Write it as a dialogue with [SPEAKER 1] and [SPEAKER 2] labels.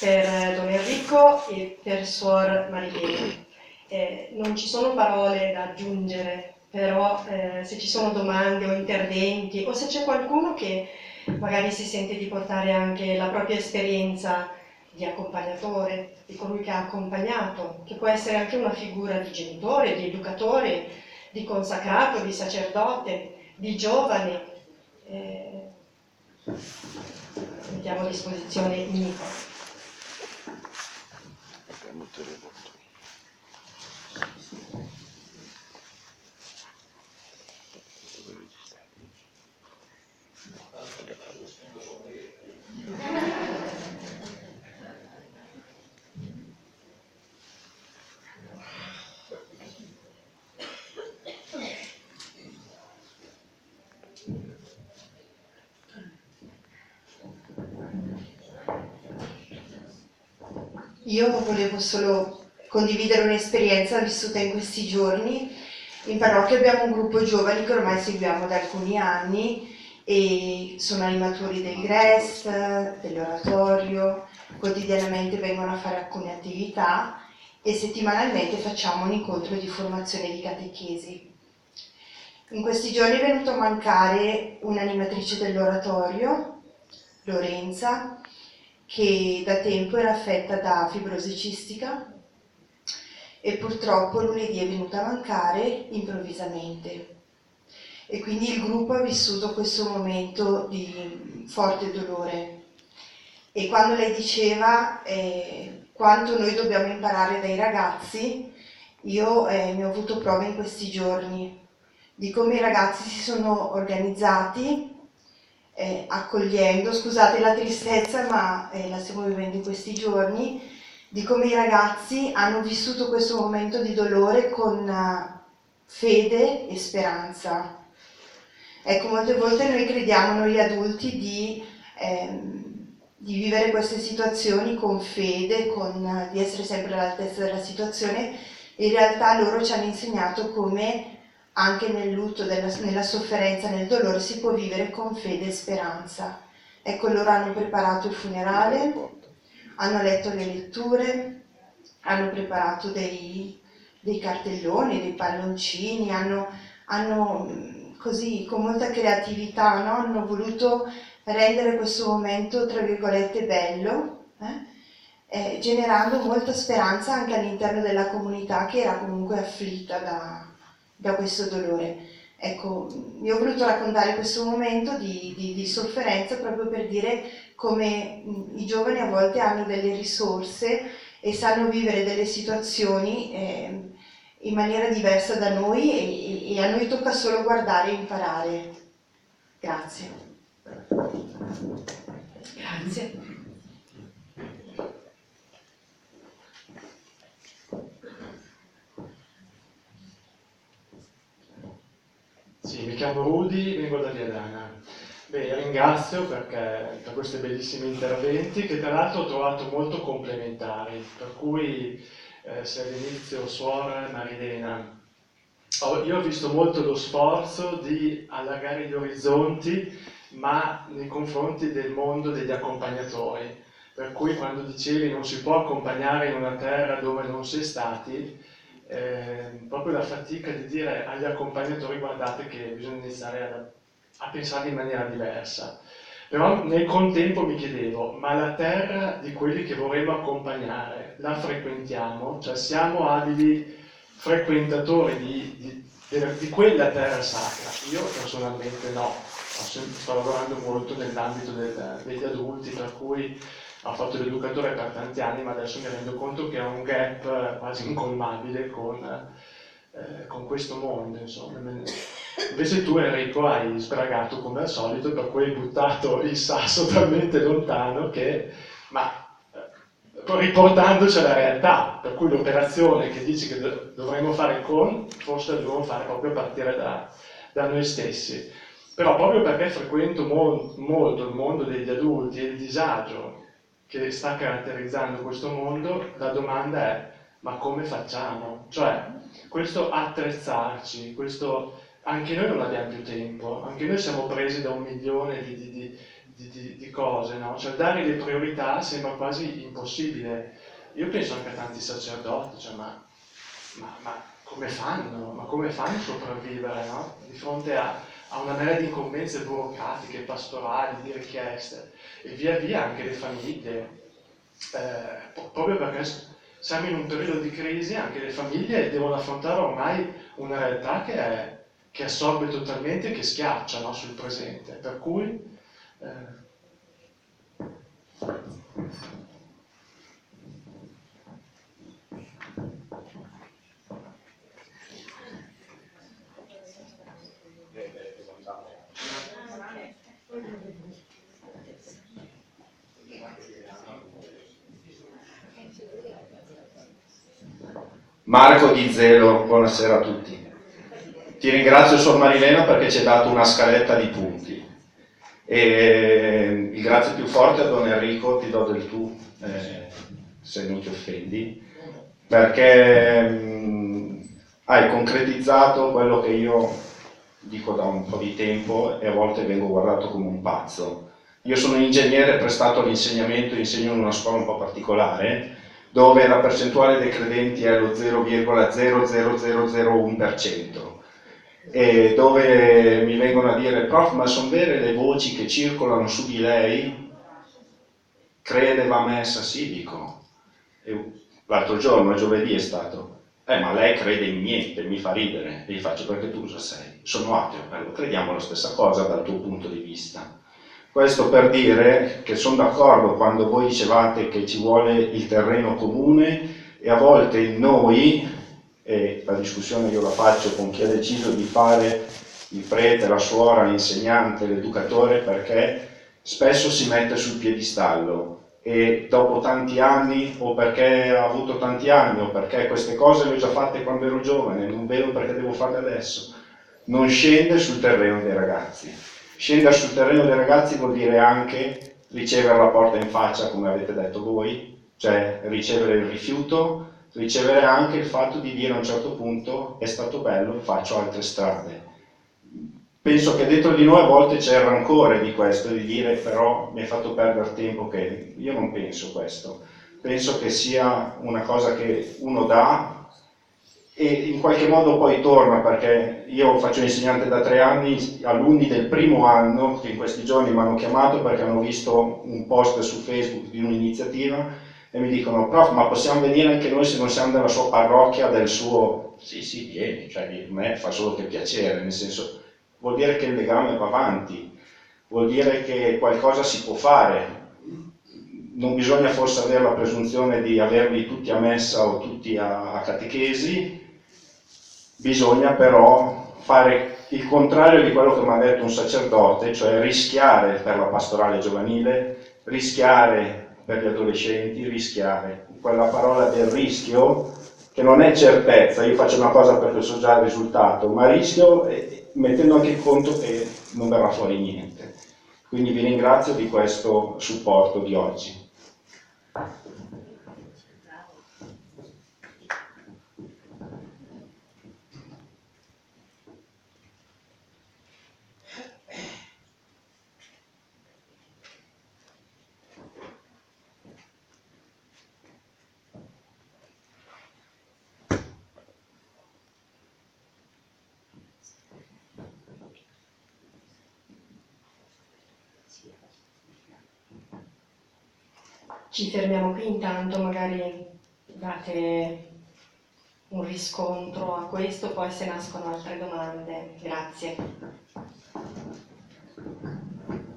[SPEAKER 1] per Don Enrico e per Suor Marilena. Non ci sono parole da aggiungere, però se ci sono domande o interventi, o se c'è qualcuno che magari si sente di portare anche la propria esperienza di accompagnatore, di colui che ha accompagnato, che può essere anche una figura di genitore, di educatore, di consacrato, di sacerdote, di giovane, mettiamo a disposizione Nico. Io volevo solo condividere un'esperienza vissuta in questi giorni. In parrocchia abbiamo un gruppo giovani che ormai seguiamo da alcuni anni e sono animatori del GREST, dell'oratorio, quotidianamente vengono a fare alcune attività e settimanalmente facciamo un incontro di formazione di catechesi. In questi giorni è venuto a mancare un'animatrice dell'oratorio, Lorenza, che da tempo era affetta da fibrosi cistica e purtroppo lunedì è venuta a mancare improvvisamente. E quindi il gruppo ha vissuto questo momento di forte dolore. E quando lei diceva quanto noi dobbiamo imparare dai ragazzi, io ne ho avuto prova in questi giorni, di come i ragazzi si sono organizzati accogliendo, scusate la tristezza ma la stiamo vivendo in questi giorni, di come i ragazzi hanno vissuto questo momento di dolore con fede e speranza. Ecco, molte volte noi crediamo, noi adulti, di vivere queste situazioni con fede, di essere sempre all'altezza della situazione. In realtà loro ci hanno insegnato come anche nel lutto, nella sofferenza, nel dolore si può vivere con fede e speranza. Ecco, loro hanno preparato il funerale, hanno letto le letture, hanno preparato dei cartelloni, dei palloncini, hanno così con molta creatività, no? Hanno voluto rendere questo momento tra virgolette bello, generando molta speranza anche all'interno della comunità che era comunque afflitta da questo dolore. Ecco, io ho voluto raccontare questo momento di sofferenza proprio per dire come i giovani a volte hanno delle risorse e sanno vivere delle situazioni in maniera diversa da noi e a noi tocca solo guardare e imparare. Grazie. Grazie.
[SPEAKER 2] Sì, mi chiamo Rudy, vengo da Viadana. Ringrazio per questi bellissimi interventi che tra l'altro ho trovato molto complementari, per cui se all'inizio Suor Marilena, io ho visto molto lo sforzo di allargare gli orizzonti, ma nei confronti del mondo degli accompagnatori, per cui quando dicevi non si può accompagnare in una terra dove non si è stati, proprio la fatica di dire agli accompagnatori guardate che bisogna iniziare a pensare in maniera diversa. Però nel contempo mi chiedevo, ma la terra di quelli che vorremmo accompagnare, la frequentiamo? Cioè siamo abili frequentatori di quella terra sacra? Io personalmente no, sto lavorando molto nell'ambito degli adulti, per cui ho fatto l'educatore per tanti anni, ma adesso mi rendo conto che ho un gap quasi incolmabile con questo mondo, insomma. Invece tu, Enrico, hai sbragato come al solito, per cui hai buttato il sasso talmente lontano riportandoci alla realtà, per cui l'operazione che dici che dovremmo fare forse la dobbiamo fare proprio a partire da noi stessi. Però proprio perché frequento molto il mondo degli adulti e il disagio che sta caratterizzando questo mondo, la domanda è: ma come facciamo? Cioè, questo attrezzarci, anche noi non abbiamo più tempo, anche noi siamo presi da 1 milione di cose, no? Cioè dare le priorità sembra quasi impossibile. Io penso anche a tanti sacerdoti, cioè, ma come fanno? Ma come fanno a sopravvivere, no? Di fronte a una marea di incombenze burocratiche, pastorali, di richieste, e via via anche le famiglie, proprio perché siamo in un periodo di crisi, anche le famiglie devono affrontare ormai una realtà che assorbe totalmente, che schiaccia, no, sul presente, per cui
[SPEAKER 3] Marco Di Zelo, buonasera a tutti. Ti ringrazio Sor Marilena perché ci hai dato una scaletta di punti. E il grazie più forte a Don Enrico, ti do del tu, se non ti offendi, perché hai concretizzato quello che io dico da un po' di tempo e a volte vengo guardato come un pazzo. Io sono un ingegnere prestato all'insegnamento, insegno in una scuola un po' particolare, dove la percentuale dei credenti è lo 0,00001%, e dove mi vengono a dire: prof, ma sono vere le voci che circolano su di lei? Crede va messa? Sì, dico. E l'altro giorno, giovedì è stato: ma lei crede in niente, mi fa ridere. E gli faccio: perché tu cosa sei? Sono ateo. Crediamo la stessa cosa dal tuo punto di vista. Questo per dire che sono d'accordo quando voi dicevate che ci vuole il terreno comune, e a volte noi, e la discussione io la faccio con chi ha deciso di fare il prete, la suora, l'insegnante, l'educatore, perché spesso si mette sul piedistallo e dopo tanti anni, o perché ha avuto tanti anni, o perché queste cose le ho già fatte quando ero giovane, non vedo perché devo farle adesso, non scende sul terreno dei ragazzi. Scendere sul terreno dei ragazzi vuol dire anche ricevere la porta in faccia, come avete detto voi, cioè ricevere il rifiuto, ricevere anche il fatto di dire a un certo punto: è stato bello, faccio altre strade. Penso che dentro di noi a volte c'è il rancore di questo, di dire però mi hai fatto perdere tempo, che io non penso questo. Penso che sia una cosa che uno dà e in qualche modo poi torna, perché io faccio insegnante da 3 anni, alunni del primo anno che in questi giorni mi hanno chiamato perché hanno visto un post su Facebook di un'iniziativa e mi dicono: prof, ma possiamo venire anche noi se non siamo della sua parrocchia, del suo... Sì, vieni, cioè a me fa solo che piacere, nel senso, vuol dire che il legame va avanti, vuol dire che qualcosa si può fare. Non bisogna forse avere la presunzione di averli tutti a messa o tutti a catechesi, bisogna però fare il contrario di quello che mi ha detto un sacerdote, cioè rischiare per la pastorale giovanile, rischiare per gli adolescenti, rischiare. Quella parola del rischio, che non è certezza, io faccio una cosa perché so già il risultato, ma rischio mettendo anche in conto che non verrà fuori niente. Quindi vi ringrazio di questo supporto di oggi.
[SPEAKER 4] Ci fermiamo qui intanto, magari date un riscontro a questo, poi se nascono altre domande. Grazie.